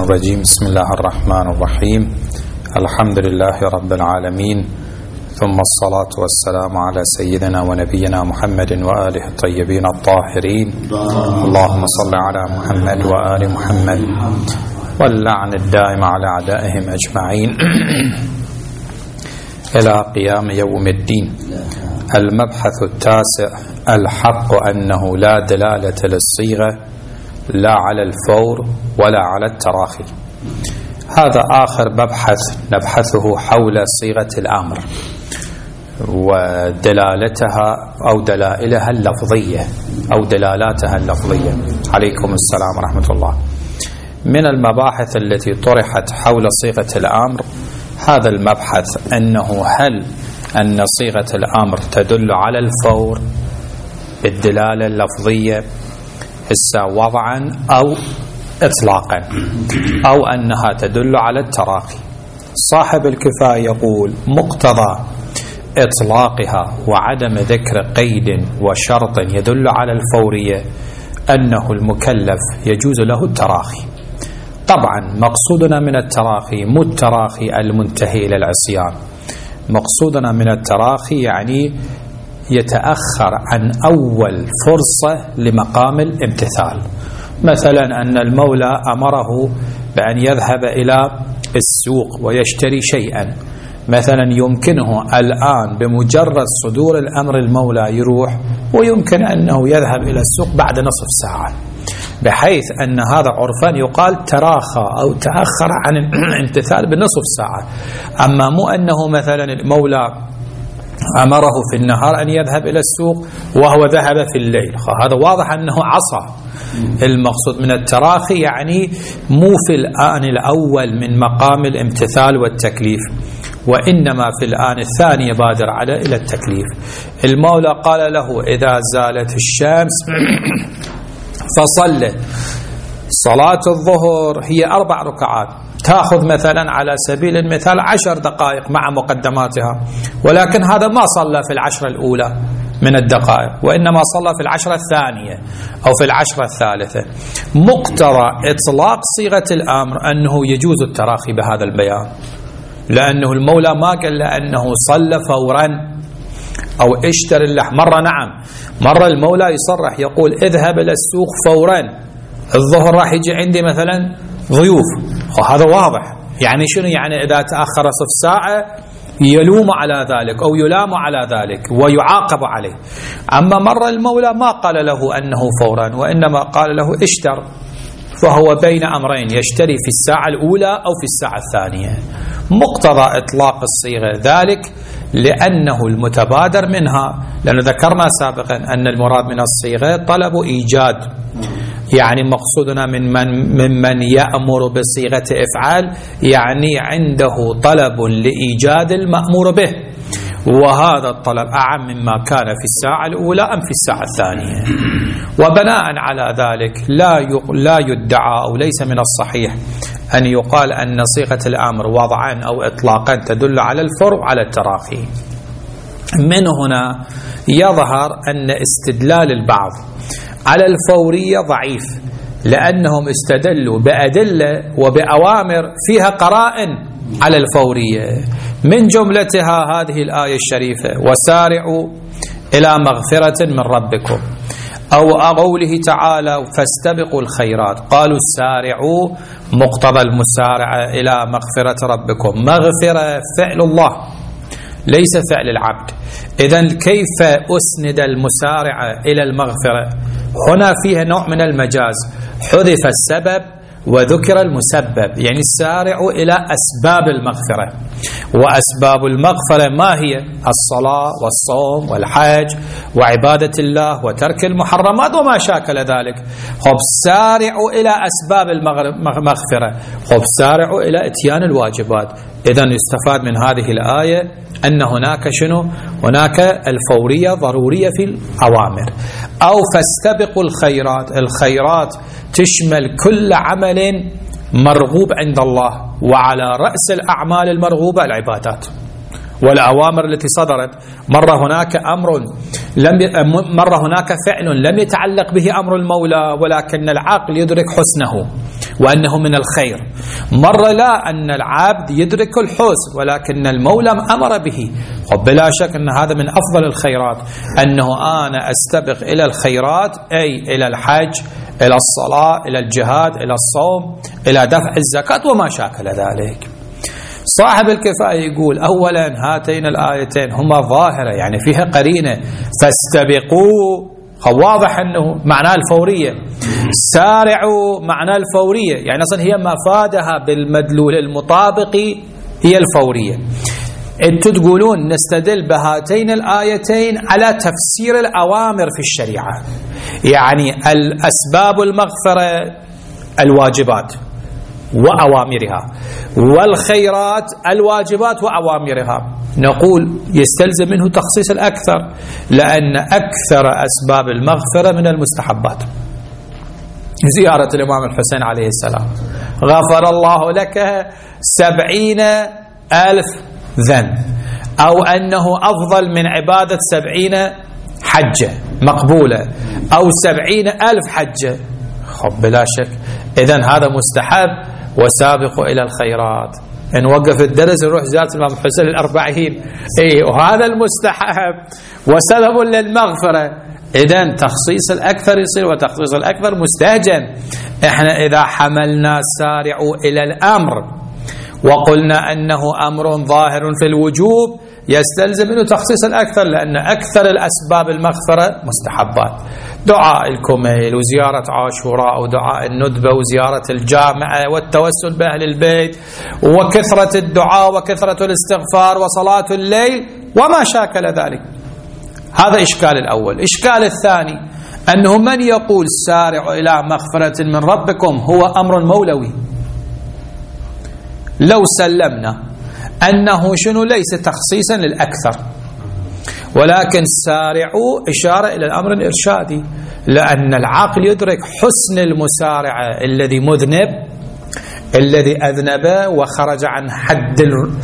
الرجيم. بسم الله الرحمن الرحيم. الحمد لله رب العالمين، ثم الصلاة والسلام على سيدنا ونبينا محمد وآله الطيبين الطاهرين. اللهم صل على محمد وآل محمد واللعن الدائم على أعدائهم أجمعين إلى قيام يوم الدين. المبحث التاسع: الحق أنه لا دلالة للصيغة لا على الفور ولا على التراخي. هذا آخر مبحث نبحثه حول صيغة الأمر ودلالتها أو دلائلها اللفظية أو دلالاتها اللفظية. عليكم السلام ورحمة الله. من المباحث التي طرحت حول صيغة الأمر هذا المبحث، أنه هل أن صيغة الأمر تدل على الفور بالدلالة اللفظية وضعا أو إطلاقا، أو أنها تدل على التراخي. صاحب الكفاية يقول مقتضى إطلاقها وعدم ذكر قيد وشرط يدل على الفورية أنه المكلف يجوز له التراخي. طبعا مقصودنا من التراخي مو التراخي المنتهي إلى العصيان، مقصودنا من التراخي يعني يتأخر عن أول فرصة لمقام الامتثال. مثلا أن المولى أمره بأن يذهب إلى السوق ويشتري شيئا، مثلا يمكنه الآن بمجرد صدور الأمر المولى يروح، ويمكن أنه يذهب إلى السوق بعد نصف ساعة، بحيث أن هذا عرفان يقال تراخى أو تأخر عن الامتثال بنصف ساعة. أما مو أنه مثلا المولى أمره في النهار أن يذهب إلى السوق وهو ذهب في الليل، هذا واضح أنه عصى. المقصود من التراخي يعني مو في الآن الأول من مقام الامتثال والتكليف، وإنما في الآن الثاني يبادر إلى التكليف. المولى قال له إذا زالت الشمس فصل. صلاة الظهر هي 4 ركعات، تأخذ مثلا على سبيل المثال 10 دقائق مع مقدماتها، ولكن هذا ما صلى في 10 الأولى من الدقائق، وإنما صلى في 10 الثانية أو في 10 الثالثة. مقتضى إطلاق صيغة الأمر أنه يجوز التراخي بهذا البيان، لأنه المولى ما قال أنه صلى فورا أو اشتري اللحم. مرة المولى يصرح يقول اذهب إلى السوق فورا، الظهر راح يجي عندي مثلا ضيوف، وهذا واضح. يعني شنو؟ يعني إذا تأخر صف ساعة يلوم على ذلك أو يلام على ذلك ويعاقب عليه. أما مرة المولى ما قال له أنه فورا، وإنما قال له اشتر، فهو بين أمرين، يشتري في الساعة الأولى أو في الساعة الثانية. مقتضى إطلاق الصيغة ذلك لأنه المتبادر منها، لأن ذكرنا سابقا أن المراد من الصيغة طلب إيجاد، يعني مقصودنا ممن يأمر بصيغة إفعال يعني عنده طلب لإيجاد المأمور به، وهذا الطلب أعم مما كان في الساعة الأولى أم في الساعة الثانية. وبناء على ذلك لا يدعى أو ليس من الصحيح أن يقال أن صيغة الأمر وضعا أو إطلاقا تدل على الفور وعلى التراخي. من هنا يظهر أن استدلال البعض على الفورية ضعيف، لأنهم استدلوا بأدلة وبأوامر فيها قرائن على الفورية، من جملتها هذه الآية الشريفة وسارعوا إلى مغفرة من ربكم، أو قوله تعالى فاستبقوا الخيرات. قالوا سارعوا مقتضى المسارعة إلى مغفرة ربكم، مغفرة فعل الله ليس فعل العبد. إذن كيف أسند المسارعة إلى المغفرة؟ هنا فيها نوع من المجاز، حذف السبب وذكر المسبب، يعني السارع إلى أسباب المغفرة. وأسباب المغفرة ما هي؟ الصلاة والصوم والحج وعبادة الله وترك المحرمات وما شاكل ذلك. سارعوا إلى أسباب المغفرة، سارعوا إلى إتيان الواجبات. إذن يستفاد من هذه الآية أن هناك شنو؟ هناك الفورية ضرورية في الأوامر. أو فاستبقوا الخيرات، الخيرات تشمل كل عمل مرغوب عند الله، وعلى رأس الأعمال المرغوبة العبادات والأوامر التي صدرت. مرة هناك فعل لم يتعلق به أمر المولى، ولكن العقل يدرك حسنه وأنه من الخير. مرة لا، أن العبد يدرك الحسن ولكن المولى أمر به. بلا شك أن هذا من أفضل الخيرات، أنه أنا أستبق إلى الخيرات، أي إلى الحج، إلى الصلاة، إلى الجهاد، إلى الصوم، إلى دفع الزكاة وما شاكل ذلك. صاحب الكفاية يقول أولا هاتين الآيتين هما ظاهرة، يعني فيها قرينة، فاستبقوا واضح أنه معناه الفورية، سارعوا معناه الفورية، يعني أصلا هي مفادها بالمدلول المطابق هي الفورية. أنتم تقولون نستدل بهاتين الآيتين على تفسير الأوامر في الشريعة، يعني الأسباب المغفرة الواجبات وأوامرها، والخيرات الواجبات وأوامرها. نقول يستلزم منه تخصيص الأكثر، لأن أكثر أسباب المغفرة من المستحبات. زيارة الإمام الحسين عليه السلام، غفر الله لك 70,000 ذنب، أو أنه أفضل من عبادة 70 حجة مقبولة، أو 70,000 حجة. بلا شك إذن هذا مستحب، وسابقوا إلى الخيرات. نوقف الدرس نروح زيارة الإمام الحسين 40، وهذا المستحب وسبب للمغفرة. إذن تخصيص الأكثر يصير، وتخصيص الأكثر مستهجن. إحنا إذا حملنا سارعوا إلى الأمر وقلنا أنه أمر ظاهر في الوجوب، يستلزم منه تخصيص الأكثر، لأن أكثر الأسباب المغفرة مستحبات. دعاء الكميل، وزيارة عاشوراء، ودعاء الندبة، وزيارة الجامعة، والتوسل بأهل البيت، وكثرة الدعاء، وكثرة الاستغفار، وصلاة الليل، وما شاكل ذلك. هذا إشكال الأول. إشكال الثاني أنه من يقول سارعوا إلى مغفرة من ربكم هو أمر مولوي. لو سلمنا أنه شنو ليس تخصيصا للأكثر، ولكن سارعوا إشارة إلى الأمر الإرشادي، لأن العقل يدرك حسن المسارعة الذي مذنب، الذي أذنب وخرج عن حد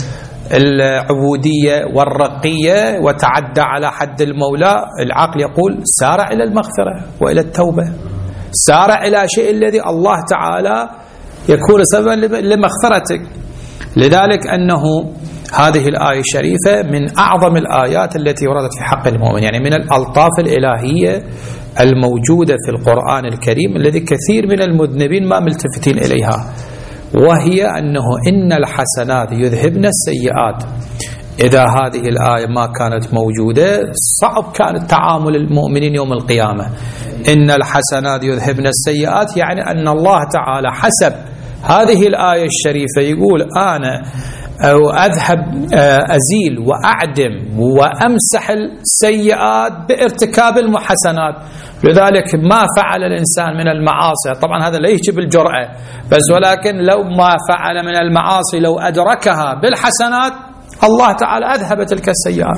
العبودية والرقية وتعدى على حد المولى. العقل يقول سارع إلى المغفرة وإلى التوبة، سارع إلى شيء الذي الله تعالى يكون سببا لمغفرتك. لذلك أنه هذه الآية الشريفة من أعظم الآيات التي وردت في حق المؤمن، يعني من الألطاف الإلهية الموجودة في القرآن الكريم الذي كثير من المذنبين ما ملتفتين إليها، وهي أنه إن الحسنات يذهبن السيئات. إذا هذه الآية ما كانت موجودة صعب كان تعامل المؤمنين يوم القيامة. إن الحسنات يذهبن السيئات، يعني أن الله تعالى حسب هذه الآية الشريفة يقول أنا أذهب أزيل وأعدم وأمسح السيئات بارتكاب المحسنات. لذلك ما فعل الإنسان من المعاصي، طبعا هذا لا يجب الجرأة بس، ولكن لو ما فعل من المعاصي لو أدركها بالحسنات الله تعالى أذهب تلك السيئات.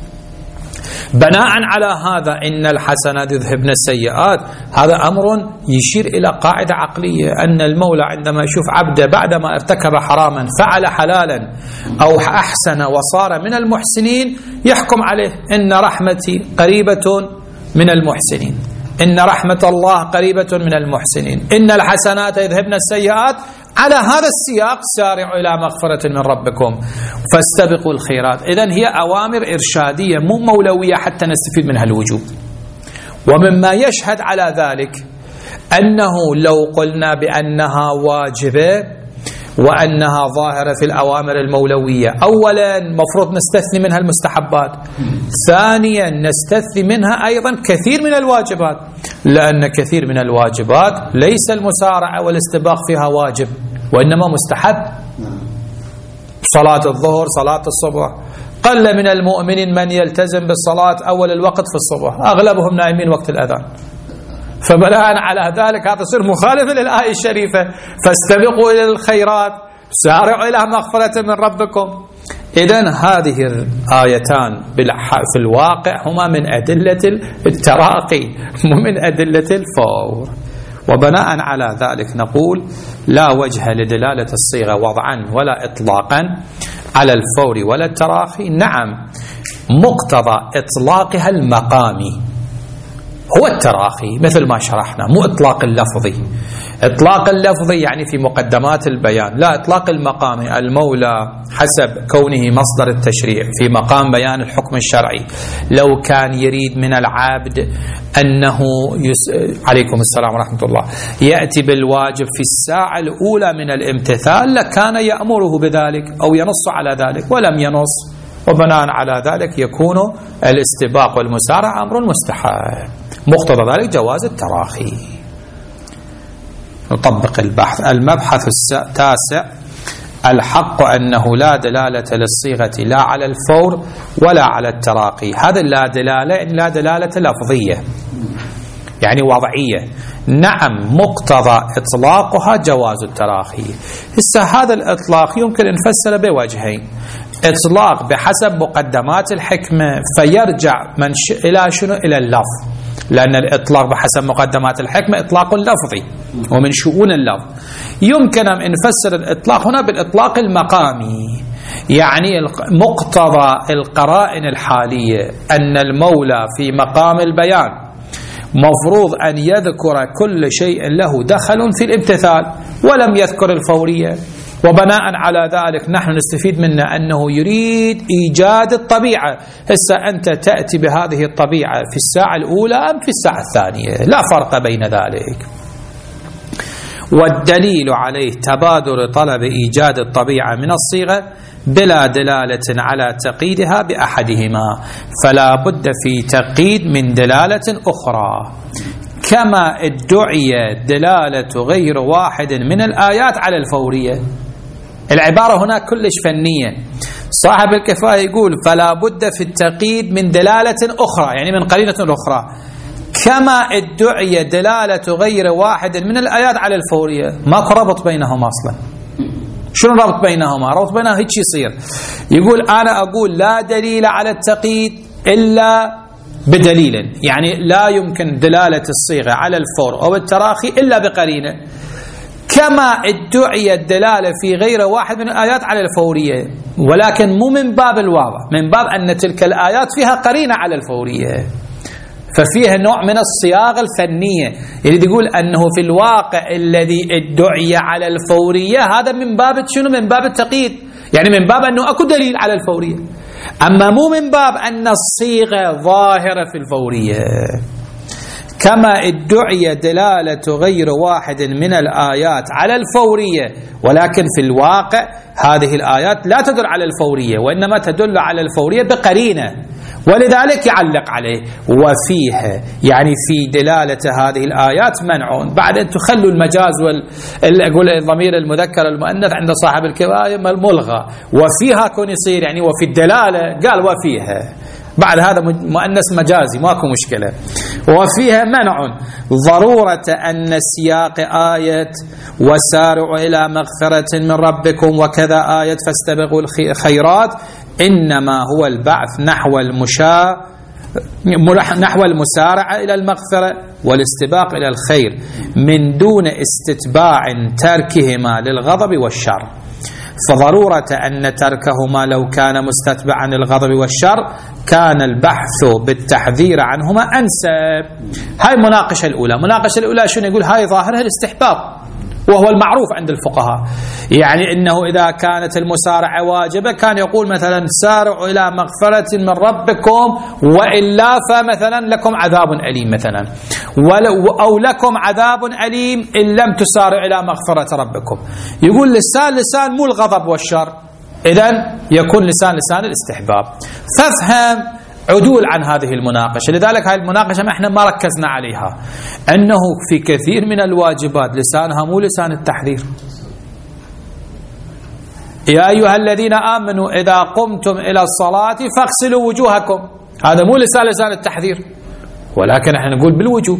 بناء على هذا إن الحسنات يذهبن السيئات، هذا أمر يشير إلى قاعدة عقلية، أن المولى عندما يشوف عبده بعدما ارتكب حراما فعل حلالا أو أحسن وصار من المحسنين يحكم عليه إن رحمتي قريبة من المحسنين، إن رحمة الله قريبة من المحسنين، إن الحسنات يذهبن السيئات. على هذا السياق سارعوا إلى مغفرة من ربكم فاستبقوا الخيرات. إذن هي أوامر إرشادية مو مولوية حتى نستفيد منها الوجوب. ومما يشهد على ذلك أنه لو قلنا بأنها واجبة وأنها ظاهرة في الأوامر المولوية، أولا مفروض نستثني منها المستحبات، ثانيا نستثني منها أيضا كثير من الواجبات، لأن كثير من الواجبات ليس المسارعة والاستباق فيها واجب وإنما مستحب. صلاة الظهر، صلاة الصبح، قل من المؤمنين من يلتزم بالصلاة أول الوقت في الصبح، أغلبهم نائمين وقت الأذان. فبناء على ذلك هذا يصير مخالف للآية الشريفة فاستبقوا إلى الخيرات سارعوا إلى مغفرة من ربكم. إذن هذه الآيتان في الواقع هما من أدلة التراقي ومن أدلة الفور. وبناء على ذلك نقول لا وجه لدلالة الصيغة وضعا ولا إطلاقا على الفور ولا التراخي. نعم، مقتضى إطلاقها المقامي، هو التراخي مثل ما شرحنا، مو إطلاق اللفظي. إطلاق اللفظي يعني في مقدمات البيان، لا، إطلاق المقامي. المولى حسب كونه مصدر التشريع في مقام بيان الحكم الشرعي، لو كان يريد من العبد أنه عليكم السلام ورحمة الله يأتي بالواجب في الساعة الأولى من الامتثال لكان يأمره بذلك أو ينص على ذلك، ولم ينص، وبناء على ذلك يكون الاستباق والمسارعة أمر مستحب. مقتضى ذلك جواز التراخي. نطبق البحث. المبحث التاسع: الحق أنه لا دلالة للصيغة لا على الفور ولا على التراخي. هذا لا دلالة، لا دلالة لفظية يعني وضعية. نعم، مقتضى إطلاقها جواز التراخي. هذا الإطلاق يمكن أن نفسر بوجهين: إطلاق بحسب مقدمات الحكمة فيرجع إلى شنو؟ إلى اللفظ، لأن الإطلاق بحسب مقدمات الحكمة إطلاق لفظي ومن شؤون اللفظ. يمكن أن نفسر الإطلاق هنا بالإطلاق المقامي، يعني مقتضى القرائن الحالية أن المولى في مقام البيان مفروض أن يذكر كل شيء له دخل في الامتثال ولم يذكر الفورية، وبناء على ذلك نحن نستفيد منه أنه يريد إيجاد الطبيعة. هسه أنت تأتي بهذه الطبيعة في الساعة الأولى أم في الساعة الثانية، لا فرق بين ذلك. والدليل عليه تبادر طلب إيجاد الطبيعة من الصيغة بلا دلالة على تقييدها بأحدهما، فلا بد في تقييد من دلالة أخرى، كما ادعي دلالة غير واحد من الآيات على الفورية. العبارة هنا كلش فنية. صاحب الكفاية يقول فلا بد في التقييد من دلالة أخرى، يعني من قرينة أخرى، كما ادعي دلالة غير واحد من الآيات على الفورية. ماكو ربط بينهما أصلا. شنو الربط بينهما؟ ربط بينهما هيك يصير. يقول أنا أقول لا دليل على التقييد إلا بدليل، يعني لا يمكن دلالة الصيغة على الفور أو التراخي إلا بقرينة، كما ادعي الدلالة في غير واحد من الآيات على الفورية، ولكن مو من باب الواضح، من باب أن تلك الآيات فيها قرينة على الفورية، ففيها نوع من الصياغة الفنية. يريد يقول أنه في الواقع الذي ادعي على الفورية هذا من باب شنو؟ من باب التقييد، يعني من باب أنه أكو دليل على الفورية، أما مو من باب أن الصيغة ظاهرة في الفورية. كما ادعي دلالة غير واحد من الآيات على الفورية، ولكن في الواقع هذه الآيات لا تدل على الفورية، وإنما تدل على الفورية بقرينة، ولذلك يعلق عليه وفيها، يعني في دلالة هذه الآيات منع. بعد أن تخلوا المجاز أقول الضمير المذكر المؤنث عند صاحب الكفاية ملغى، وفيها كون يصير يعني وفي الدلالة قال وفيها، بعد هذا مؤنث مجازي ماكو مشكلة. وفيها منع ضرورة أن سياق آية وسارعوا إلى مغفرة من ربكم وكذا آية فاستبقوا الخيرات إنما هو البعث نحو المسارعة إلى المغفرة والاستباق إلى الخير من دون استتباع تركهما للغضب والشر. فضرورة أن تركهما لو كان مستتبعا للغضب والشر كان البحث بالتحذير عنهما أنسب. هاي المناقشة الأولى. المناقشة الأولى شنو يقول؟ هاي ظاهرها الاستحباب، وهو المعروف عند الفقهاء، يعني إنه إذا كانت المسارعة واجبة كان يقول مثلا سارعوا إلى مغفرة من ربكم وإلا فمثلا لكم عذاب أليم مثلا، أو لكم عذاب أليم إن لم تسارعوا إلى مغفرة ربكم. يقول لسان مو الغضب والشر، إذن يكون لسان الاستحباب. فافهم عدول عن هذه المناقشة. لذلك هذه المناقشة ما احنا ما ركزنا عليها، أنه في كثير من الواجبات لسانها مو لسان التحذير. يا أيها الذين آمنوا إذا قمتم إلى الصلاة فاغسلوا وجوهكم، هذا مو لسان التحذير، ولكن احنا نقول بالوجوب.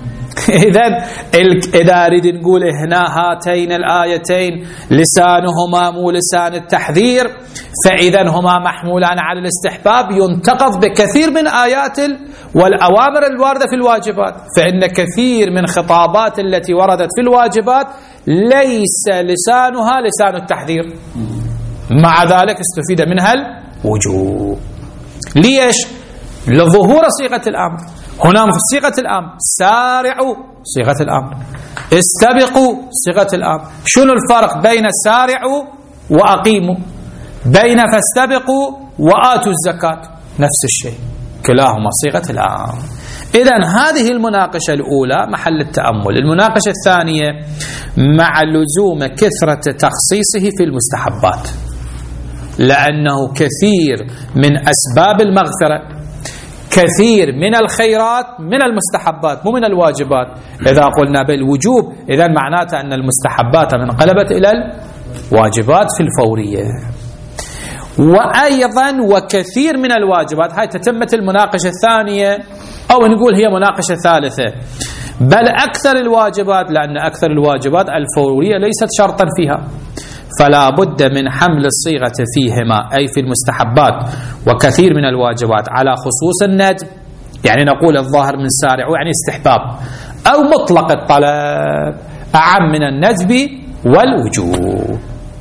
إذا نريد نقول هنا هاتين الآيتين لسانهما مو لسان التحذير، فإذا هما محمولان على الاستحباب، ينتقض بكثير من آيات والأوامر الواردة في الواجبات، فإن كثير من خطابات التي وردت في الواجبات ليس لسانها لسان التحذير، مع ذلك استفيد منها الوجوب. ليش؟ لظهور صيغة الأمر، هنا في صيغة الأمر، سارعوا صيغة الأمر، استبقوا صيغة الأمر. شنو الفرق بين سارعوا وأقيموا؟ بين فاستبقوا وآتوا الزكاة نفس الشيء، كلاهما صيغة الأمر. إذن هذه المناقشة الأولى محل التأمل. المناقشة الثانية مع لزوم كثرة تخصيصه في المستحبات، لأنه كثير من أسباب المغفرة، كثير من الخيرات من المستحبات مو من الواجبات. إذا قلنا بالوجوب إذن معناته أن المستحبات انقلبت إلى الواجبات في الفورية. وأيضا وكثير من الواجبات، هاي تتمة المناقشة الثانية، أو نقول هي مناقشة ثالثة، بل أكثر الواجبات، لأن أكثر الواجبات الفورية ليست شرطا فيها، فلا بد من حمل الصيغة فيهما أي في المستحبات وكثير من الواجبات على خصوص الندب، يعني نقول الظاهر من سارع يعني استحباب، أو مطلق الطلب أعم من الندب والوجوب.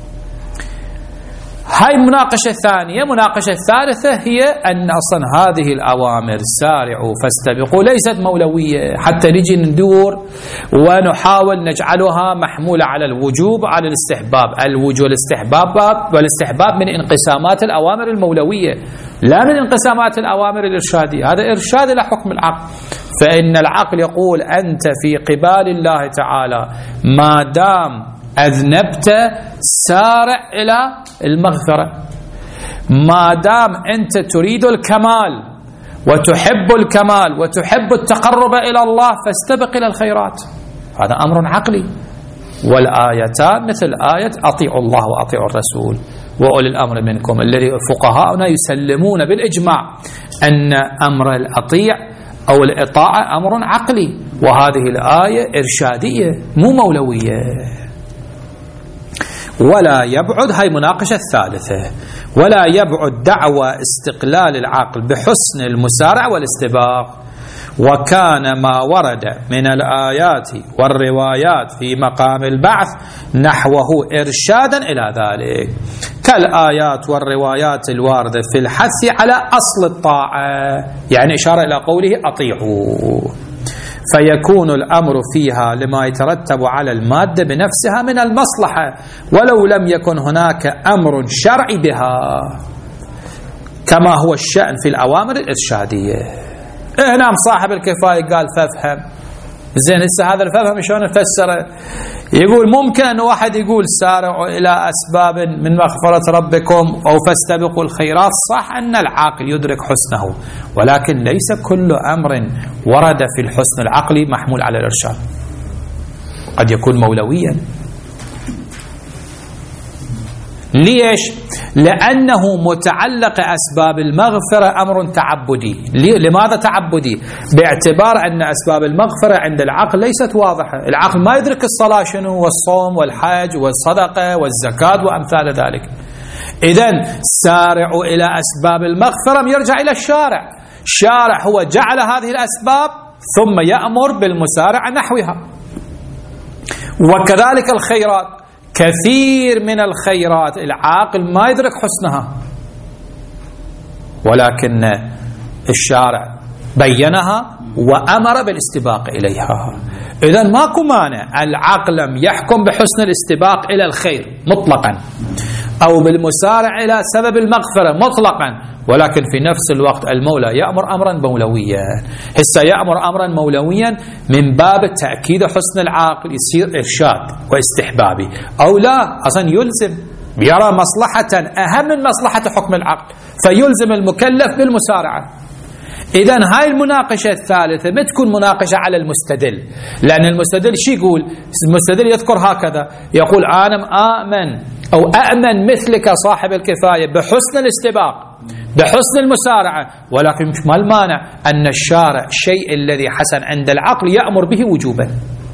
هاي المناقشة الثانية. مناقشة الثالثة هي أن أصلا هذه الأوامر سارعوا فاستبقوا ليست مولوية، حتى نجي ندور ونحاول نجعلها محمولة على الوجوب على الاستحباب. الوجوب والاستحباب من انقسامات الأوامر المولوية، لا من انقسامات الأوامر الإرشادية. هذا إرشاد إلى حكم العقل، فإن العقل يقول أنت في قبال الله تعالى ما دام أذنبت سارع إلى المغفرة، ما دام أنت تريد الكمال وتحب الكمال وتحب التقرب إلى الله فاستبق إلى الخيرات. هذا أمر عقلي. والآيتان مثل آية أطيعوا الله وأطيعوا الرسول وأولي الأمر منكم، الذي فقهاؤنا يسلمون بالإجماع أن أمر الأطيع أو الإطاعة أمر عقلي، وهذه الآية إرشادية مو مولوية. ولا يبعد، هاي مناقشة الثالثة، ولا يبعد دعوى استقلال العقل بحسن المسارع والاستباق، وكان ما ورد من الآيات والروايات في مقام البعث نحوه إرشادا إلى ذلك، كالآيات والروايات الواردة في الحث على أصل الطاعة، يعني إشارة إلى قوله أطيعوا، فيكون الأمر فيها لما يترتب على المادة بنفسها من المصلحة ولو لم يكن هناك أمر شرعي بها، كما هو الشأن في الأوامر الإرشادية. هنا صاحب الكفاية قال فافهم زين، هسه هذا الفهم شلون نفسره؟ يقول ممكن أن واحد يقول سارعوا إلى أسباب من مغفرة ربكم أو فاستبقوا الخيرات، صح أن العاقل يدرك حسنه، ولكن ليس كل أمر ورد في الحسن العقلي محمول على الإرشاد، قد يكون مولويا. ليش؟ لأنه متعلق أسباب المغفرة أمر تعبدي. لماذا تعبدي؟ باعتبار أن أسباب المغفرة عند العقل ليست واضحة، العقل ما يدرك الصلاة شنو والصوم والحج والصدقة والزكاة وأمثال ذلك. إذن سارعوا إلى أسباب المغفرة يرجع إلى الشارع، الشارع هو جعل هذه الأسباب ثم يأمر بالمسارعة نحوها. وكذلك الخيرات، كثير من الخيرات العاقل ما يدرك حسنها، ولكن الشارع بينها وأمر بالاستباق إليها. إذن ماكو مانع العقل لم يحكم بحسن الاستباق إلى الخير مطلقا أو بالمسارع إلى سبب المغفرة مطلقا، ولكن في نفس الوقت المولى يأمر أمرا مولويا. هسه يأمر أمرا مولويا من باب تأكيد حسن العاقل يصير إرشاد واستحبابي، أو لا أصلا يلزم، يرى مصلحة أهم من مصلحة حكم العقل فيلزم المكلف بالمسارعة. إذن هاي المناقشة الثالثة ما تكون مناقشة على المستدل، لأن المستدل شو يقول؟ المستدل يذكر هكذا، يقول أنا آمن أو أأمن مثلك صاحب الكفاية بحسن الاستباق بحسن المسارعة، ولكن ما المانع أن الشارع الشيء الذي حسن عند العقل يأمر به وجوبا،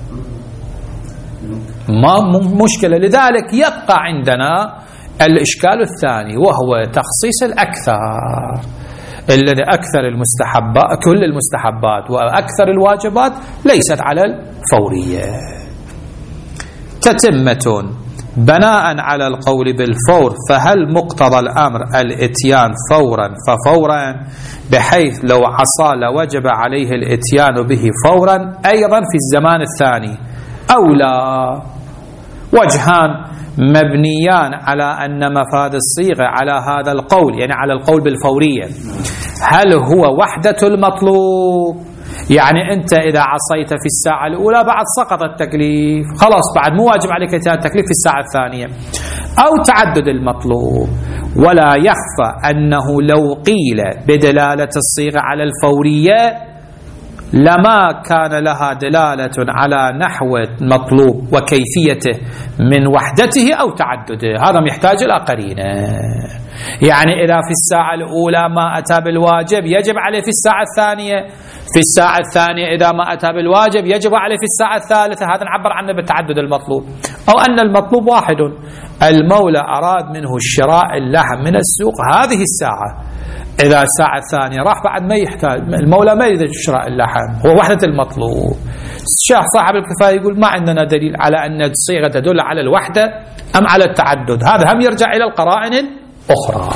ما مشكلة. لذلك يبقى عندنا الإشكال الثاني وهو تخصيص الأكثر، الذي أكثر المستحبات، كل المستحبات وأكثر الواجبات ليست على الفورية. تتمة بناء على القول بالفور، فهل مقتضى الأمر الاتيان فورا ففورا، بحيث لو عصى لوجب عليه الاتيان به فورا أيضا في الزمان الثاني أو لا؟ وجهان مبنيان على أن مفاد الصيغة على هذا القول، يعني على القول بالفورية. هل هو وحدة المطلوب؟ يعني أنت إذا عصيت في الساعة الأولى بعد سقط التكليف، خلاص بعد مو واجب عليك التكليف في الساعة الثانية، أو تعدد المطلوب. ولا يخفى أنه لو قيل بدلالة الصيغة على الفورية لما كان لها دلالة على نحو المطلوب وكيفيته من وحدته أو تعدده. هذا يحتاج إلى قرينة. يعني إذا في الساعة الأولى ما أتى بالواجب يجب عليه في الساعة الثانية، في الساعة الثانية إذا ما أتى بالواجب يجب عليه في الساعة الثالثة. هذا نعبر عنه بالتعدد المطلوب. أو أن المطلوب واحد، المولى أراد منه شراء اللحم من السوق هذه الساعة، إذا الساعة الثانية راح بعد ما يحتاج، المولى ما يريد شراء اللحم، هو وحدة المطلوب. الشيخ صاحب الكفاية يقول ما عندنا دليل على أن الصيغة تدل على الوحدة أم على التعدد، هذا هم يرجع إلى القرائن الأخرى.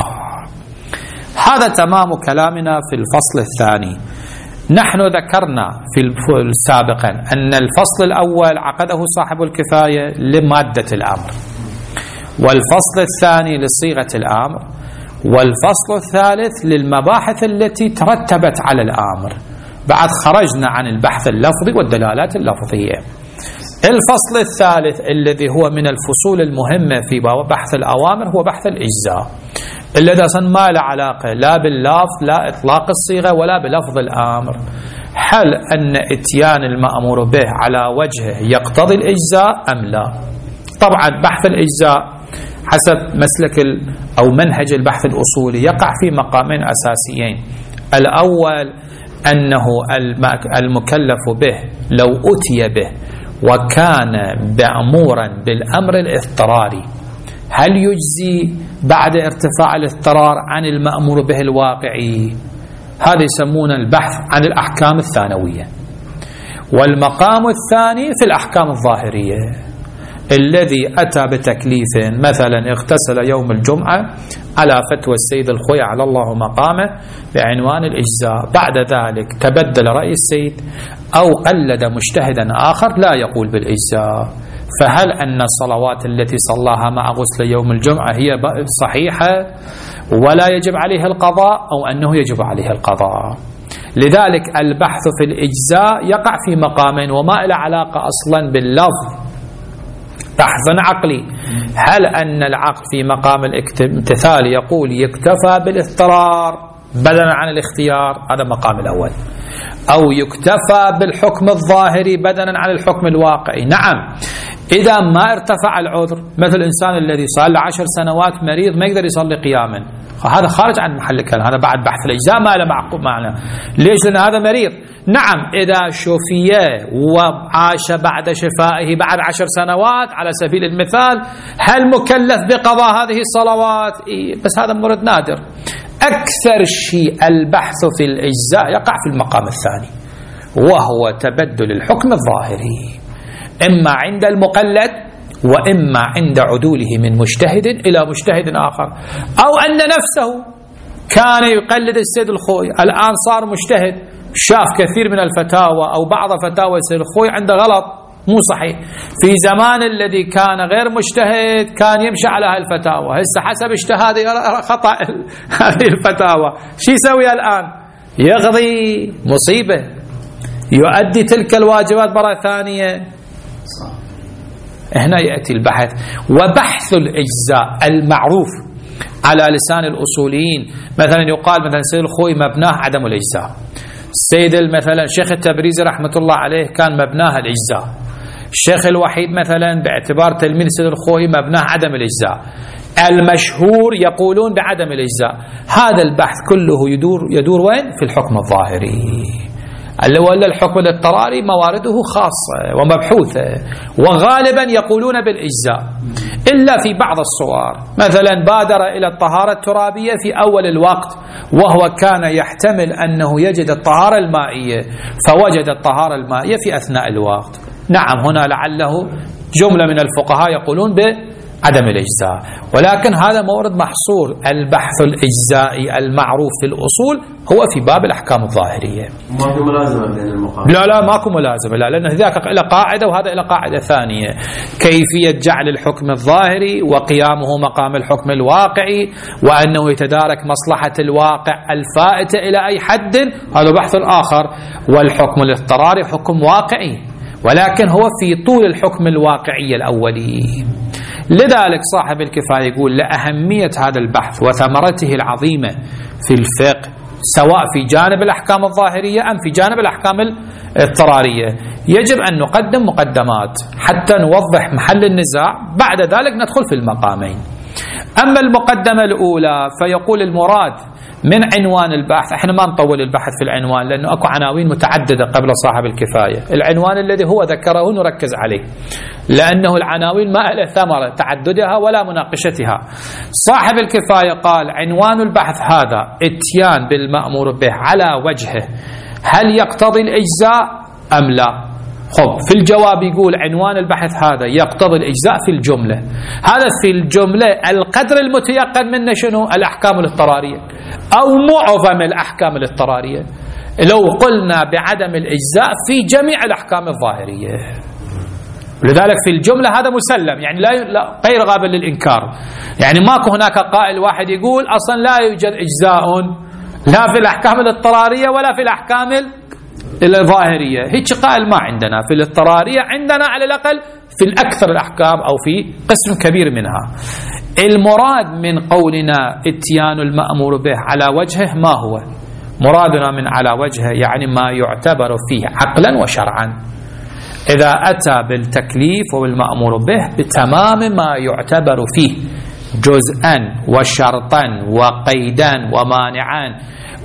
هذا تمام كلامنا في الفصل الثاني. نحن ذكرنا في سابقا أن الفصل الأول عقده صاحب الكفاية لمادة الأمر، والفصل الثاني لصيغة الأمر، والفصل الثالث للمباحث التي ترتبت على الأمر. بعد خرجنا عن البحث اللفظي والدلالات اللفظية. الفصل الثالث الذي هو من الفصول المهمة في بحث الأوامر هو بحث الإجزاء، الذي أصلا ما له علاقة لا باللفظ لا إطلاق الصيغة ولا بلفظ الأمر. هل أن إتيان المأمور به على وجهه يقتضي الإجزاء أم لا؟ طبعا بحث الإجزاء حسب مسلك أو منهج البحث الأصولي يقع في مقامين أساسيين. الأول أنه المكلف به لو أتي به وكان مأمورا بالأمر الاضطراري، هل يجزي بعد ارتفاع الاضطرار عن المأمور به الواقعي؟ هذا يسمونه البحث عن الأحكام الثانوية. والمقام الثاني في الأحكام الظاهرية، الذي أتى بتكليف مثلا اغتسل يوم الجمعة على فتوى السيد الخوي على الله مقامه بعنوان الإجزاء، بعد ذلك تبدل رأي السيد أو قلد مجتهدا آخر لا يقول بالإجزاء، فهل أن الصلوات التي صلاها مع غسل يوم الجمعة هي صحيحة ولا يجب عليها القضاء، أو أنه يجب عليها القضاء؟ لذلك البحث في الإجزاء يقع في مقامين وما له علاقة أصلا باللفظ. بحث عقلي، هل أن العقل في مقام الامتثال يقول يكتفى بالاضطرار بدلا عن الاختيار، هذا مقام الأول، أو يكتفى بالحكم الظاهري بدلا عن الحكم الواقعي؟ نعم، إذا ما ارتفع العذر، مثل الإنسان الذي صار له 10 سنوات مريض ما يقدر يصلي قياما، هذا خارج عن محل الكلام، هذا بعد بحث الإجزاء ما له معقول معنا. ليش؟ لأن هذا مريض. نعم، إذا شفي وعاش بعد شفائه بعد 10 سنوات على سبيل المثال، هل مكلف بقضاء هذه الصلوات؟ بس هذا مرض نادر. أكثر شيء البحث في الإجزاء يقع في المقام الثاني، وهو تبدل الحكم الظاهري، إما عند المقلد وإما عند عدوله من مجتهد إلى مجتهد آخر، أو أن نفسه كان يقلد السيد الخوي الآن صار مجتهد، شاف كثير من الفتاوى أو بعض فتاوى السيد الخوي عنده غلط مو صحيح، في زمان الذي كان غير مجتهد كان يمشي على هالفتاوى، هسه حسب اجتهاده خطأ هذه الفتاوى، شو يسوي الآن؟ يقضي مصيبة، يؤدي تلك الواجبات مرة ثانية. هنا يأتي البحث، وبحث الإجزاء المعروف على لسان الأصوليين، مثلا يقال مثلا سيد الخوي مبناه عدم الإجزاء، السيد مثلا الشيخ التبريزي رحمة الله عليه كان مبناه الإجزاء، الشيخح الوحيد مثلا باعتبار تلميذ سيد الخوي مبناه عدم الإجزاء، المشهور يقولون بعدم الإجزاء. هذا البحث كله يدور وين؟ في الحكم الظاهري، اللي هو الحكم الاضطراري موارده خاصة ومبحوثة، وغالبا يقولون بالإجزاء إلا في بعض الصور، مثلا بادر إلى الطهارة الترابية في أول الوقت وهو كان يحتمل أنه يجد الطهارة المائية فوجد الطهارة المائية في أثناء الوقت. نعم، هنا لعله جملة من الفقهاء يقولون عدم الإجزاء. ولكن هذا مورد محصور. البحث الإجزائي المعروف في الأصول هو في باب الأحكام الظاهرية. ماكو ملازمة بين المقام؟ لا ماكو ملازمة، لا، لأن ذاك إلى قاعدة وهذا إلى قاعدة ثانية. كيفية جعل الحكم الظاهري وقيامه مقام الحكم الواقعي، وأنه يتدارك مصلحة الواقع الفائتة إلى أي حد، هذا بحث آخر. والحكم الاضطراري حكم واقعي، ولكن هو في طول الحكم الواقعي الأولي. لذلك صاحب الكفاية يقول لأهمية هذا البحث وثمرته العظيمة في الفقه، سواء في جانب الأحكام الظاهرية أم في جانب الأحكام الاضطرارية، يجب أن نقدم مقدمات حتى نوضح محل النزاع، بعد ذلك ندخل في المقامين. أما المقدمة الأولى فيقول المراد من عنوان البحث، احنا ما نطول البحث في العنوان لأنه أكو عناوين متعددة قبل صاحب الكفاية. العنوان الذي هو ذكره نركز عليه، لأنه العناوين ما له ثمرة تعددها ولا مناقشتها. صاحب الكفاية قال عنوان البحث هذا اتيان بالمأمور به على وجهه، هل يقتضي الإجزاء أم لا؟ خب في الجواب يقول عنوان البحث هذا يقتضي الإجزاء في الجملة. هذا في الجملة القدر المتيقن منه شنو؟ الأحكام الاضطرارية أو معظم الأحكام الاضطرارية. لو قلنا بعدم الإجزاء في جميع الأحكام الظاهرية، لذلك في الجملة هذا مسلم، يعني لا غير قابل للإنكار. يعني ماكو هناك قائل واحد يقول أصلا لا يوجد إجزاء لا في الأحكام الاضطرارية ولا في الأحكام الظاهرية. هيك قائل ما عندنا. في الاضطرارية عندنا على الأقل في الأكثر الأحكام أو في قسم كبير منها. المراد من قولنا اتيان المأمور به على وجهه ما هو؟ مرادنا من على وجهه يعني ما يعتبر فيه عقلا وشرعا. إذا أتى بالتكليف وبالمأمور به بتمام ما يعتبر فيه جزءا وشرطا وقيدا ومانعا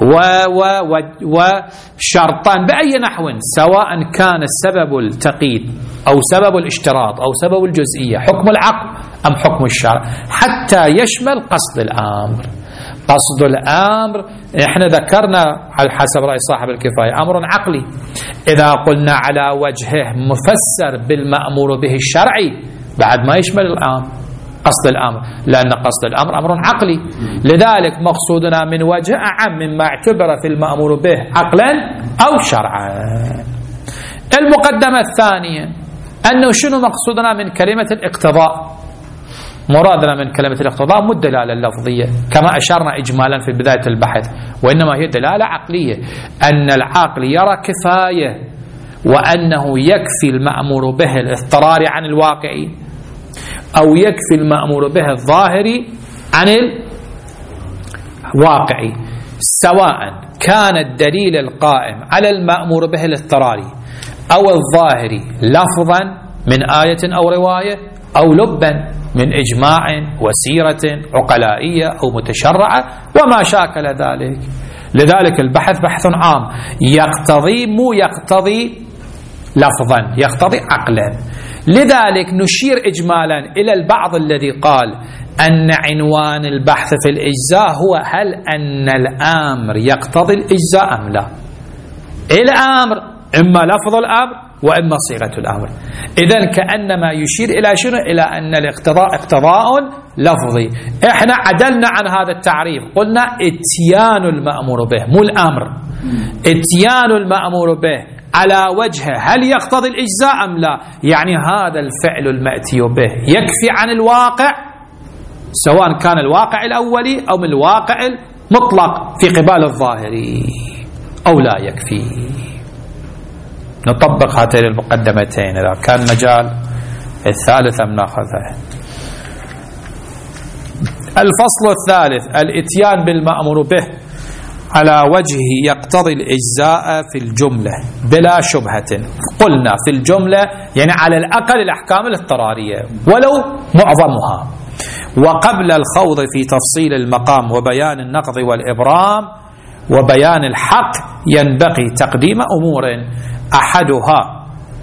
وشرطا بأي نحو، سواء كان السبب التقييد أو سبب الاشتراط أو سبب الجزئية حكم العقل أم حكم الشرع، حتى يشمل قصد الأمر. قصد الأمر احنا ذكرنا على حسب رأي صاحب الكفاية أمر عقلي. إذا قلنا على وجهه مفسر بالمأمور به الشرعي بعد ما يشمل الأمر قصد الأمر، لأن قصد الأمر أمر عقلي. لذلك مقصودنا من وجه أعم مما اعتبر في المأمور به عقلا أو شرعا. المقدمة الثانية أنه شنو مقصودنا من كلمة الاقتضاء؟ مرادنا من كلمة الاقتضاء مو الدلالة اللفظية كما أشرنا إجمالا في بداية البحث، وإنما هي دلالة عقلية، أن العقل يرى كفاية وأنه يكفي المأمور به الاضطراري عن الواقعي، أو يكفي المأمور به الظاهري عن الواقعي، سواء كان الدليل القائم على المأمور به الاضطراري أو الظاهري لفظا من آية أو رواية، أو لبا من إجماع وسيرة عقلائية أو متشرعة وما شاكل ذلك. لذلك البحث بحث عام يقتضي مو يقتضي لفظا، يقتضي عقلا. لذلك نشير إجمالا إلى البعض الذي قال أن عنوان البحث في الإجزاء هو هل أن الأمر يقتضي الإجزاء أم لا. الأمر إما لفظ الأمر وإما صيغة الأمر. إذن كأنما يشير إلى شنو؟ إلى أن الاقتضاء اقتضاء لفظي. إحنا عدلنا عن هذا التعريف، قلنا اتيان المأمور به مو الأمر. اتيان المأمور به على وجهه هل يقتضي الإجزاء أم لا، يعني هذا الفعل المأتي به يكفي عن الواقع، سواء كان الواقع الأولي أو من الواقع المطلق في قبال الظاهري، أو لا يكفي. نطبق هاتين المقدمتين، إذا كان مجال الثالثة ناخذها. الفصل الثالث الاتيان بالمأمور به على وجهه يقتضي الإجزاء في الجملة بلا شبهة. قلنا في الجملة يعني على الأقل الأحكام الاضطرارية ولو معظمها. وقبل الخوض في تفصيل المقام وبيان النقض والإبرام وبيان الحق ينبغي تقديم أمور أحدها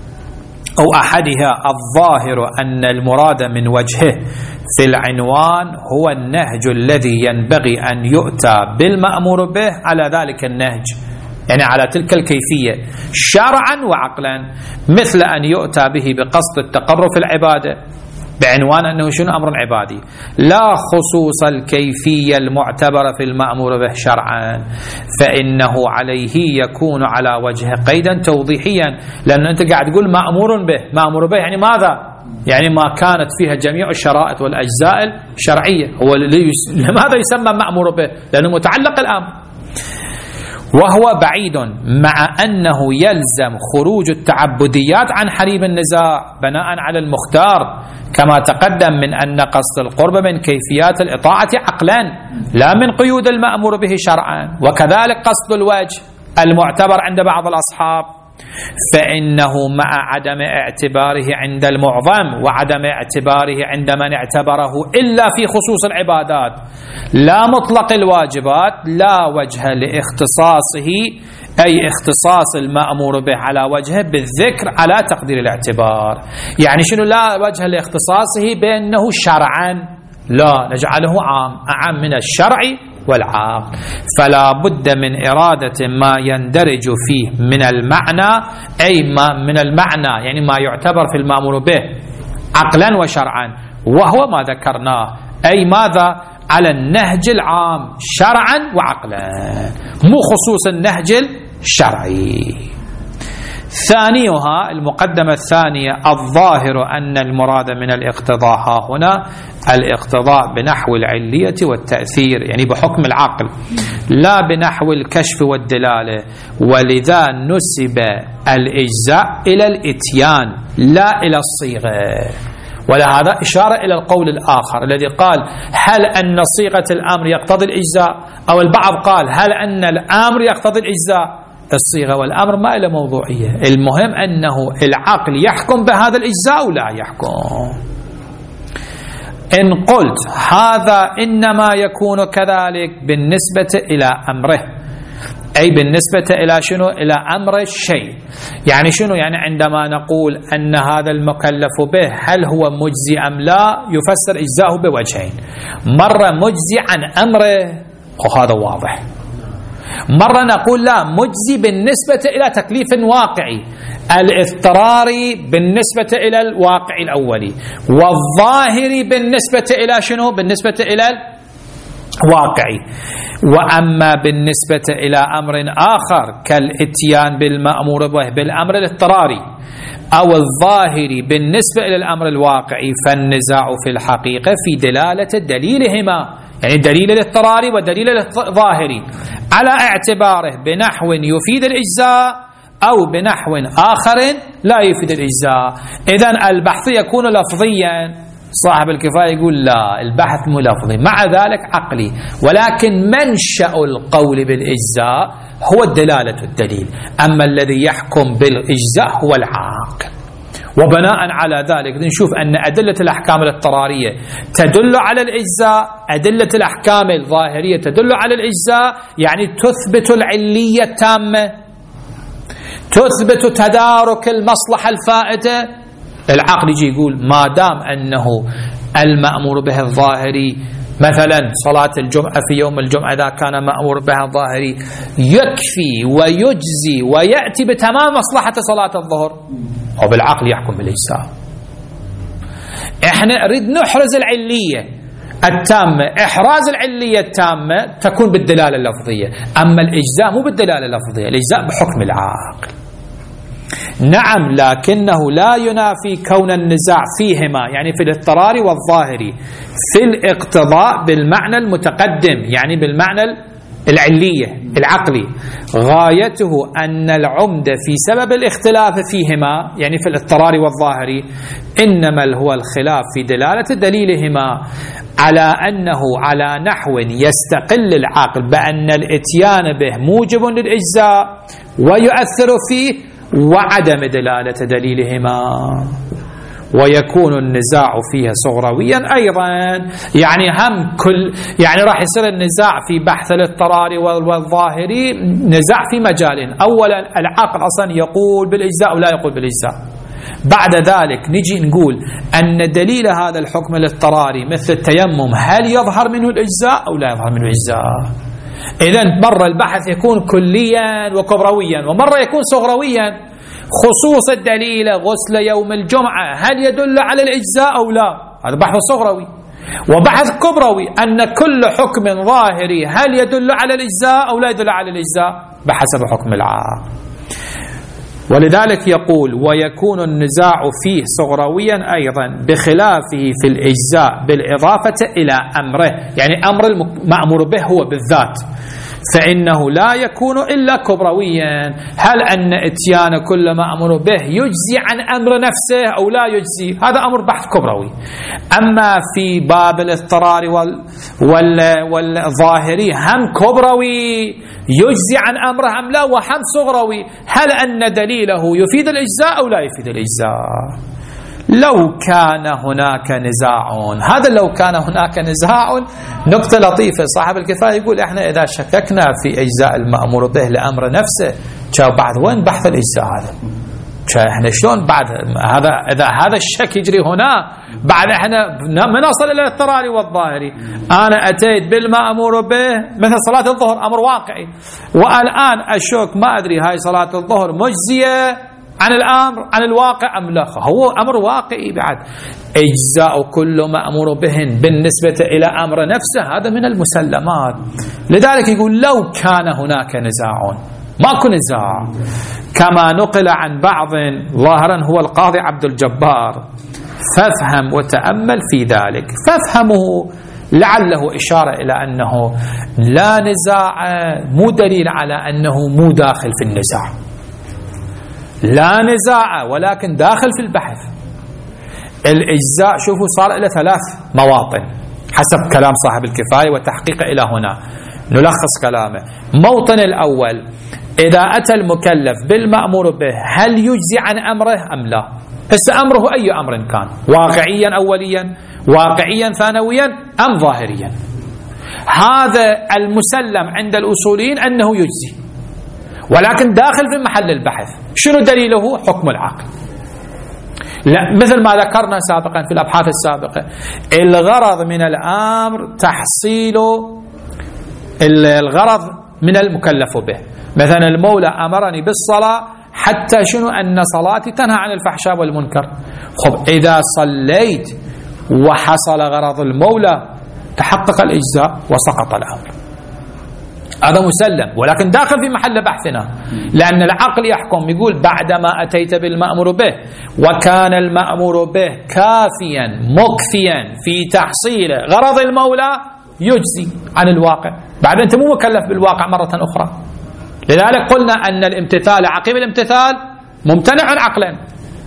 الظاهر أن المراد من وجهه في العنوان هو النهج الذي ينبغي أن يؤتى بالمأمور به على ذلك النهج، يعني على تلك الكيفية شرعا وعقلا، مثل أن يؤتى به بقصد التقرب في العبادة بعنوان أنه شنو أمر عبادي، لا خصوص الكيفية المعتبرة في المأمور به شرعا، فإنه عليه يكون على وجه قيدا توضيحيا، لأن أنت قاعد تقول مأمور به، مأمور به يعني ماذا؟ يعني ما كانت فيها جميع الشرائط والأجزاء الشرعية. هو لماذا يسمى مأمور به؟ لأنه متعلق الأمر، وهو بعيد مع أنه يلزم خروج التعبديات عن حريم النزاع بناء على المختار، كما تقدم من أن قصد القرب من كيفيات الإطاعة عقلا لا من قيود المأمور به شرعا، وكذلك قصد الوجه المعتبر عند بعض الأصحاب، فإنه مع عدم اعتباره عند المعظم وعدم اعتباره عند من اعتبره إلا في خصوص العبادات لا مطلق الواجبات، لا وجه لاختصاصه، أي اختصاص المأمور به على وجهه بالذكر على تقدير الاعتبار. يعني شنو لا وجه لاختصاصه بأنه شرعا، لا، نجعله أعم من الشرع والعقل، فلا بد من إرادة ما يندرج فيه من المعنى، أي ما من المعنى يعني ما يعتبر في المأمور به عقلا وشرعا، وهو ما ذكرناه، أي ماذا؟ على النهج العام شرعا وعقلا، مو خصوص النهج الشرعي. ثانيها المقدمة الثانية، الظاهر أن المراد من الاقتضاء هنا الاقتضاء بنحو العلية والتأثير، يعني بحكم العقل لا بنحو الكشف والدلالة، ولذا نسب الإجزاء إلى الإتيان لا إلى الصيغة. ولهذا إشارة إلى القول الآخر الذي قال هل أن صيغة الأمر يقتضي الإجزاء، أو البعض قال هل أن الأمر يقتضي الإجزاء. الصيغة والأمر ما له موضوعية، المهم أنه العقل يحكم بهذا الإجزاء ولا يحكم. إن قلت هذا إنما يكون كذلك بالنسبة إلى أمره، أي بالنسبة إلى شنو؟ إلى أمر الشيء. يعني شنو؟ يعني عندما نقول أن هذا المكلف به هل هو مجزي أم لا، يفسر إجزاءه بوجهين، مرة مجزي عن أمره وهذا واضح، مرة نقول لا مجزي بالنسبة إلى تكليف واقعي، الاضطراري بالنسبة إلى الواقع الأولي، والظاهري بالنسبة إلى شنو؟ بالنسبة إلى الواقعي. وأما بالنسبة إلى أمر آخر كالإتيان بالمأمور به بالأمر الاضطراري أو الظاهري بالنسبة إلى الأمر الواقعي، فالنزاع في الحقيقة في دلالة دليلهما، يعني دليل الاضطراري ودليل الظاهري، على اعتباره بنحو يفيد الإجزاء أو بنحو آخر لا يفيد الإجزاء. إذن البحث يكون لفظيا، صاحب الكفاية يقول لا البحث مو لفظي، مع ذلك عقلي، ولكن منشأ القول بالإجزاء هو الدلالة الدليل، أما الذي يحكم بالإجزاء هو العاقل. وبناء على ذلك نشوف أن أدلة الأحكام الاضطرارية تدل على الإجزاء، أدلة الأحكام الظاهرية تدل على الإجزاء، يعني تثبت العلية التامة، تثبت تدارك المصلحة الفائتة. العقل يجي يقول ما دام أنه المأمور به الظاهري مثلا صلاة الجمعة في يوم الجمعة إذا كان مأمور بها ظاهري يكفي ويجزي ويأتي بتمام مصلحة صلاة الظهر، وبالعقل يحكم بالإجزاء. احنا نريد نحرز العلية التامة، إحراز العلية التامة تكون بالدلالة اللفظية، أما الإجزاء مو بالدلالة اللفظية، الإجزاء بحكم العقل. نعم، لكنه لا ينافي كون النزاع فيهما، يعني في الاضطرار والظاهري، في الاقتضاء بالمعنى المتقدم، يعني بالمعنى العلية العقلي، غايته أن العمد في سبب الاختلاف فيهما، يعني في الاضطرار والظاهري، إنما هو الخلاف في دلالة دليلهما على أنه على نحو يستقل العقل بأن الإتيان به موجب للإجزاء ويؤثر فيه، وعدم دلالة دليلهما، ويكون النزاع فيها صغرويا أيضا. يعني هم كل يعني راح يصير النزاع في بحث الاضطرار والظاهري نزاع في مجال، أولا العقل أصلا يقول بالإجزاء ولا يقول بالإجزاء، بعد ذلك نجي نقول أن دليل هذا الحكم الاضطراري مثل التيمم هل يظهر منه الإجزاء أو لا يظهر منه الإجزاء. إذن مرة البحث يكون كليا وكبرويا، ومرة يكون صغرويا، خصوص الدليل غسل يوم الجمعة هل يدل على الإجزاء أو لا؟ هذا بحث صغروي. وبحث كبروي أن كل حكم ظاهري هل يدل على الإجزاء أو لا يدل على الإجزاء بحسب حكم العام. ولذلك يقول ويكون النزاع فيه صغرويا أيضا بخلافه في الإجزاء بالإضافة إلى أمره، يعني أمر المأمور به هو بالذات، فإنه لا يكون إلا كبرويا. هل أن إتيان كل مأمور به يجزي عن أمر نفسه أو لا يجزي؟ هذا أمر بحث كبروي. أما في باب الاضطرار والظاهري هم كبروي يجزي عن أمره أم لا، وهم صغروي هل أن دليله يفيد الإجزاء أو لا يفيد الإجزاء. لو كان هناك نزاع، هذا لو كان هناك نزاع نقطة لطيفة. صاحب الكفاية يقول احنا إذا شككنا في إجزاء المأمور به لأمر نفسه بعد وين بحث الإجزاء هذا؟ احنا شلون بعد هذا إذا هذا الشك يجري هنا بعد احنا من نصل إلى الاضطراري والظاهري. أنا أتيت بالمأمور به مثل صلاة الظهر أمر واقعي، والآن أشك ما أدري هاي صلاة الظهر مجزية عن الأمر عن الواقع أم لا، هو أمر واقعي بعد. إجزاء كل مأمور به بالنسبة إلى أمر نفسه هذا من المسلمات. لذلك يقول لو كان هناك نزاع، ماكو نزاع كما نقل عن بعض ظاهرا هو القاضي عبد الجبار، فافهم وتأمل في ذلك. فافهمه لعله إشارة إلى أنه لا نزاع مو دليل على أنه مو داخل في النزاع، لا نزاع ولكن داخل في البحث. الإجزاء شوفوا صار إلى 3 مواطن حسب كلام صاحب الكفاية وتحقيق إلى هنا. نلخص كلامه. موطن الأول إذا أتى المكلف بالمأمور به هل يجزي عن أمره أم لا؟ أمره أي أمر كان، واقعيا أوليا، واقعيا ثانويا، أم ظاهريا. هذا المسلم عند الأصوليين أنه يجزي، ولكن داخل في محل البحث. شنو دليله؟ حكم العقل. لا مثل ما ذكرنا سابقا في الأبحاث السابقة، الغرض من الأمر تحصيل الغرض من المكلف به. مثلا المولى أمرني بالصلاة حتى شنو؟ أن صلاتي تنهى عن الفحشاء والمنكر. خب إذا صليت وحصل غرض المولى تحقق الإجزاء وسقط الأمر، هذا مسلم، ولكن داخل في محل بحثنا، لأن العقل يحكم يقول بعدما أتيت بالمأمور به وكان المأمور به كافيا مكفيا في تحصيل غرض المولى يجزي عن الواقع. بعد أنت مو مكلف بالواقع مرة أخرى. لذلك قلنا أن الامتثال عقيب الامتثال ممتنع عقلا.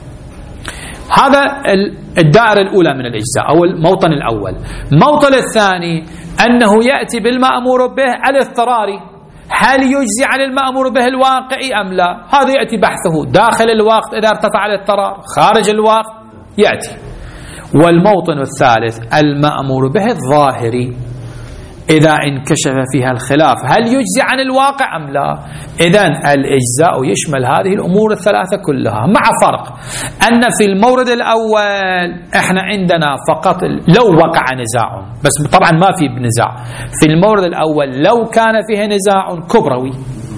هذا الدائرة الأولى من الإجزاء أو الموطن الأول. الموطن الثاني أنه يأتي بالمأمور به الاضطراري، هل يجزي عن المأمور به الواقعي أم لا؟ هذا يأتي بحثه داخل الوقت إذا ارتفع الاضطرار، خارج الوقت يأتي. والموطن الثالث المأمور به الظاهري، إذا انكشف فيها الخلاف هل يجزي عن الواقع أم لا؟ إذن الإجزاء يشمل هذه الأمور الثلاثة كلها، مع فرق أن في المورد الأول إحنا عندنا فقط لو وقع نزاع، بس طبعا ما في بنزاع. في المورد الأول لو كان فيه نزاع كبروي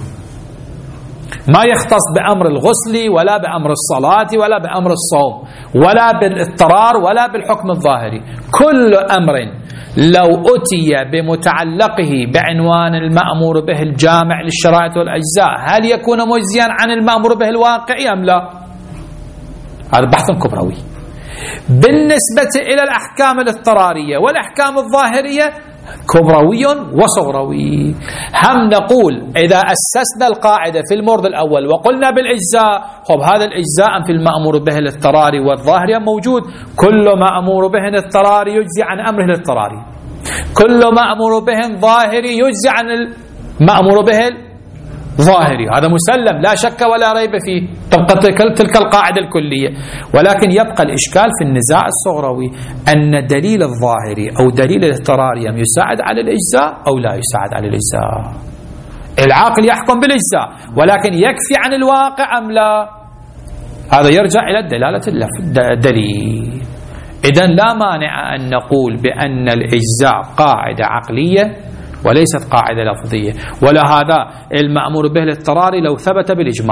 ما يختص بأمر الغسل ولا بأمر الصلاة ولا بأمر الصوم ولا بالاضطرار ولا بالحكم الظاهري، كل أمر لو أتي بمتعلقه بعنوان المأمور به الجامع للشرائط والأجزاء هل يكون مجزيا عن المأمور به الواقعي أم لا؟ هذا بحث كبروي. بالنسبة إلى الأحكام الاضطرارية والأحكام الظاهرية كبروي وصغروي. هم نقول إذا أسسنا القاعدة في المورد الأول وقلنا بالإجزاء، خب هذا الإجزاء في المأمور به الاضطراري والظاهري موجود. كل مأمور به الاضطراري يجزي عن أمره الاضطراري، كل مأمور به ظاهري يجزي عن المأمور به ظاهري، هذا مسلم لا شك ولا ريب فيه، تبقى تلك القاعدة الكلية. ولكن يبقى الإشكال في النزاع الصغروي أن دليل الظاهري أو دليل الاضطراري يساعد على الإجزاء أو لا يساعد على الإجزاء. العاقل يحكم بالإجزاء ولكن يكفي عن الواقع أم لا؟ هذا يرجع إلى دلالة الدليل. إذن لا مانع أن نقول بأن الإجزاء قاعدة عقلية وليست قاعدة لفظية. ولهذا المأمور به الاضطراري لو ثبت بالإجماع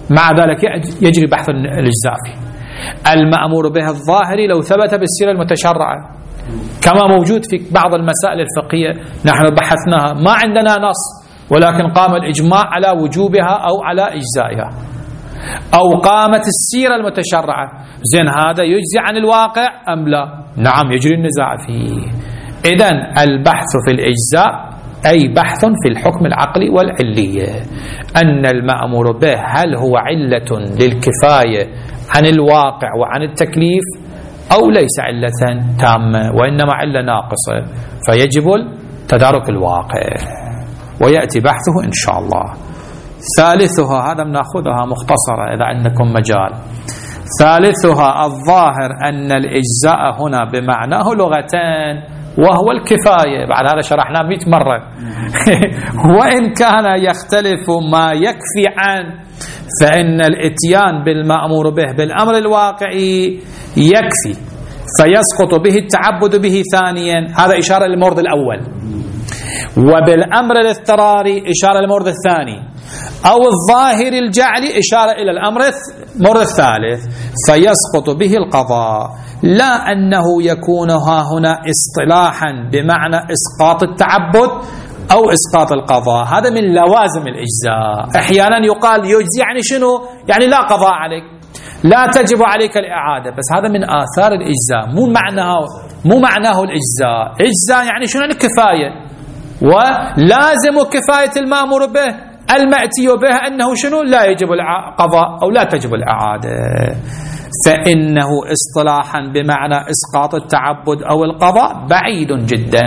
مع ذلك يجري بحث الإجزاء فيه. المأمور به الظاهري لو ثبت بالسيرة المتشرعة كما موجود في بعض المسائل الفقهية نحن بحثناها ما عندنا نص ولكن قام الإجماع على وجوبها أو على إجزائها، أو قامت السيرة المتشرعة، زين هذا يجزي عن الواقع أم لا؟ نعم يجري النزاع فيه. إذن البحث في الإجزاء أي بحث في الحكم العقلي والعلية، أن المأمور به هل هو علة للكفاية عن الواقع وعن التكليف أو ليس علة تامة وإنما علة ناقصة، فيجب تدارك الواقع، ويأتي بحثه إن شاء الله. ثالثها، هذا بناخذها مختصرة إذا عندكم مجال. ثالثها الظاهر أن الإجزاء هنا بمعناه لغتان وهو الكفاية، بعد هذا شرحناه 100 مرة وإن كان يختلف ما يكفي عن، فإن الإتيان بالمأمور به بالأمر الواقعي يكفي فيسقط به التعبد به ثانيا، هذا إشارة للمورد الأول، وبالأمر الاضطراري إشارة للمورد الثاني، أو الظاهر الجعلي إشارة إلى المورد الثالث، فيسقط به القضاء، لا أنه يكون هنا اصطلاحا بمعنى إسقاط التعبد أو إسقاط القضاء، هذا من لوازم الإجزاء. أحيانا يقال يجزي يعني شنو؟ يعني لا قضاء عليك، لا تجب عليك الإعادة، بس هذا من آثار الإجزاء، مو معناه الإجزاء. إجزاء يعني شنو؟ يعني كفاية، ولازم كفاية المأمور به المأتي به أنه شنو؟ لا يجب القضاء أو لا تجب الإعادة، فإنه اصطلاحا بمعنى إسقاط التعبد أو القضاء بعيد جدا.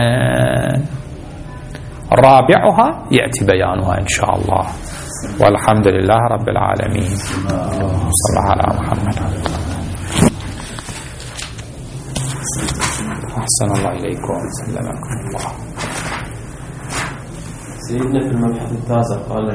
رابعها يأتي بيانها إن شاء الله، والحمد لله رب العالمين. صلى الله على محمد. أحسن الله إليكم، سلمكم الله. سيدنا في المبحث التاسع قال